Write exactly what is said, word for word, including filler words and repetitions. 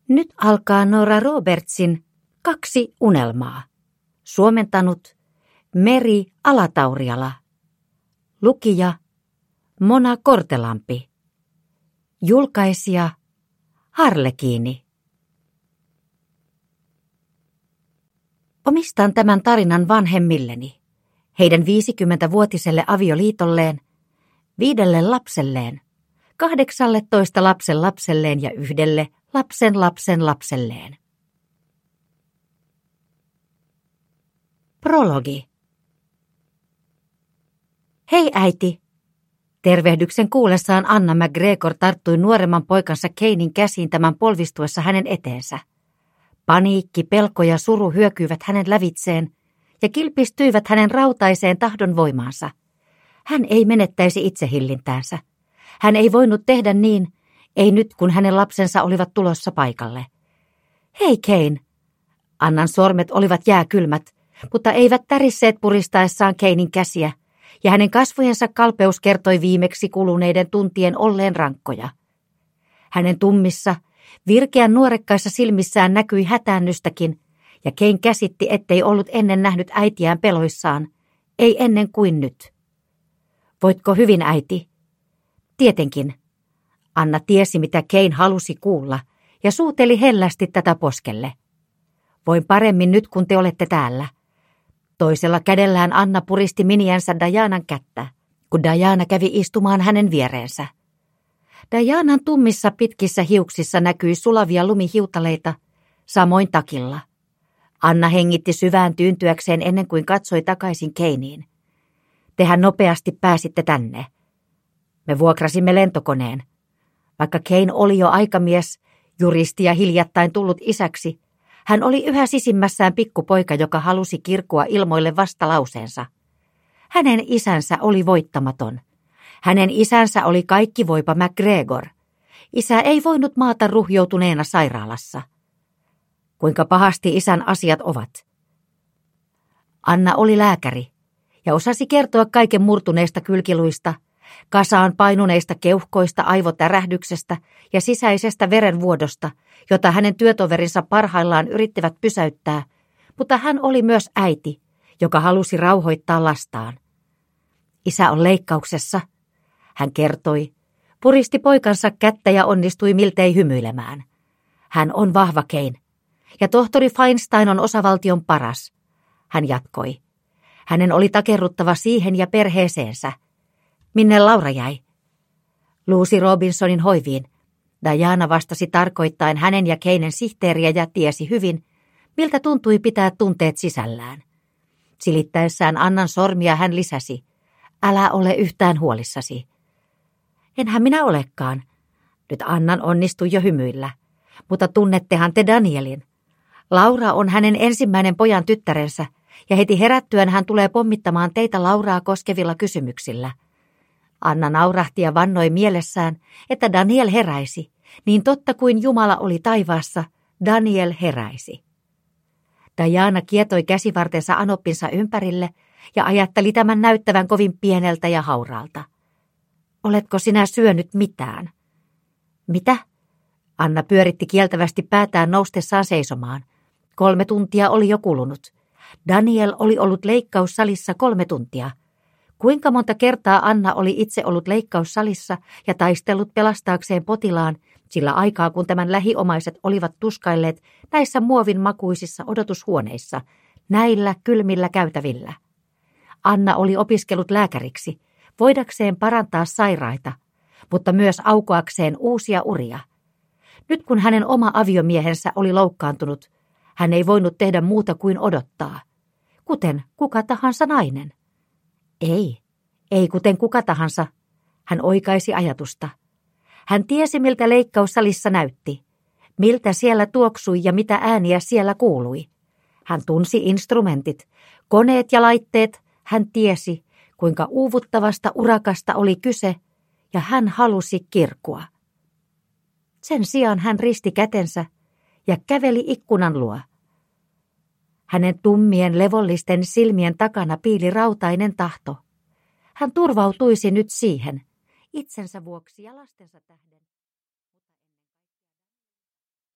Nyt alkaa Nora Robertsin Kaksi unelmaa. Suomentanut Meri Alatauriala. Lukija Mona Kortelampi. Julkaisija Harlekiini. Omistan tämän tarinan vanhemmilleni, heidän viisikymmentävuotiselle avioliitolleen, viidelle lapselleen, kahdeksalletoista lapsen lapselleen ja yhdelle lapsen lapsen lapselleen. Prologi. Hei äiti. Tervehdyksen kuullessaan Anna MacGregor tarttui nuoremman poikansa Kanein käsiin tämän polvistuessa hänen eteensä. Paniikki, pelko ja suru hyökyivät hänen lävitseen ja kilpistyivät hänen rautaiseen tahdon voimaansa. Hän ei menettäisi itsehillintäänsä. Hän ei voinut tehdä niin, ei nyt kun hänen lapsensa olivat tulossa paikalle. Hei Kane. Annan sormet olivat jääkylmät, mutta eivät tärisseet puristaessaan Kanein käsiä, ja hänen kasvojensa kalpeus kertoi viimeksi kuluneiden tuntien olleen rankkoja. Hänen tummissa, virkeän nuorekkaissa silmissään näkyi hätäännystäkin, ja Kane käsitti, ettei ollut ennen nähnyt äitiään peloissaan, ei ennen kuin nyt. Voitko hyvin, äiti? Tietenkin. Anna tiesi, mitä Kane halusi kuulla, ja suuteli hellästi tätä poskelle. Voin paremmin nyt, kun te olette täällä. Toisella kädellään Anna puristi miniänsä Dianan kättä, kun Diana kävi istumaan hänen viereensä. Dianan tummissa pitkissä hiuksissa näkyi sulavia lumihiutaleita, samoin takilla. Anna hengitti syvään tyyntyäkseen ennen kuin katsoi takaisin Kaneiin. Tehän nopeasti pääsitte tänne. Me vuokrasimme lentokoneen. Vaikka Kane oli jo aikamies, juristi ja hiljattain tullut isäksi, hän oli yhä sisimmässään pikkupoika, joka halusi kirkua ilmoille vastalauseensa. Hänen isänsä oli voittamaton. Hänen isänsä oli kaikkivoipa MacGregor. Isä ei voinut maata ruhjoutuneena sairaalassa. Kuinka pahasti isän asiat ovat? Anna oli lääkäri ja osasi kertoa kaiken murtuneista kylkiluista, kasaan painuneista keuhkoista, aivotärähdyksestä ja sisäisestä verenvuodosta, jota hänen työtoverinsa parhaillaan yrittivät pysäyttää, mutta hän oli myös äiti, joka halusi rauhoittaa lastaan. Isä on leikkauksessa, hän kertoi, puristi poikansa kättä ja onnistui miltei hymyilemään. Hän on vahva Kane, ja tohtori Feinstein on osavaltion paras, hän jatkoi. Hänen oli takerruttava siihen ja perheeseensä. Minne Laura jäi? Lucy Robinsonin hoiviin. Diana vastasi tarkoittaen hänen ja Kanen sihteeriä ja tiesi hyvin, miltä tuntui pitää tunteet sisällään. Silittäessään Annan sormia hän lisäsi, älä ole yhtään huolissasi. Enhän minä olekaan. Nyt Annan onnistui jo hymyillä. Mutta tunnettehan te Danielin. Laura on hänen ensimmäinen pojan tyttärensä, ja heti herättyään hän tulee pommittamaan teitä Lauraa koskevilla kysymyksillä. Anna naurahti ja vannoi mielessään, että Daniel heräisi, niin totta kuin Jumala oli taivaassa, Daniel heräisi. Diana kietoi käsivartensa anoppinsa ympärille ja ajatteli tämän näyttävän kovin pieneltä ja hauraalta. Oletko sinä syönyt mitään? Mitä? Anna pyöritti kieltävästi päätään noustessaan seisomaan. Kolme tuntia oli jo kulunut. Daniel oli ollut leikkaussalissa kolme tuntia. Kuinka monta kertaa Anna oli itse ollut leikkaussalissa ja taistellut pelastaakseen potilaan, sillä aikaa kun tämän lähiomaiset olivat tuskailleet näissä muovin makuisissa odotushuoneissa, näillä kylmillä käytävillä. Anna oli opiskellut lääkäriksi, voidakseen parantaa sairaita, mutta myös aukoakseen uusia uria. Nyt kun hänen oma aviomiehensä oli loukkaantunut, hän ei voinut tehdä muuta kuin odottaa, kuten kuka tahansa nainen. Ei, ei kuten kuka tahansa. Hän oikaisi ajatusta. Hän tiesi, miltä leikkaussalissa näytti, miltä siellä tuoksui ja mitä ääniä siellä kuului. Hän tunsi instrumentit, koneet ja laitteet, hän tiesi, kuinka uuvuttavasta urakasta oli kyse, ja hän halusi kirkua. Sen sijaan hän risti kätensä ja käveli ikkunan luo. Hänen tummien levollisten silmien takana piili rautainen tahto. Hän turvautuisi nyt siihen, itsensä vuoksi ja lastensa tähden.